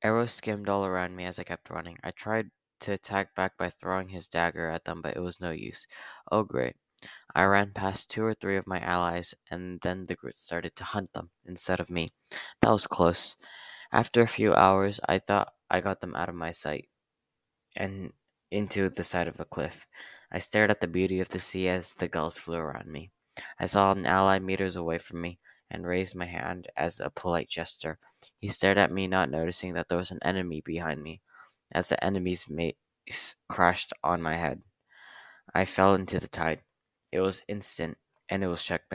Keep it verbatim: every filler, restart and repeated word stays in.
Arrows skimmed all around me as I kept running. I tried to attack back by throwing his dagger at them, but it was no use. Oh, great. I ran past two or three of my allies, and then the group started to hunt them instead of me. That was close. After a few hours, I thought I got them out of my sight and into the side of a cliff. I stared at the beauty of the sea as the gulls flew around me. I saw an ally meters away from me and raised my hand as a polite gesture. He stared at me, not noticing that there was an enemy behind me. As the enemy's mace crashed on my head, I fell into the tide. It was instant, and it was checkmate.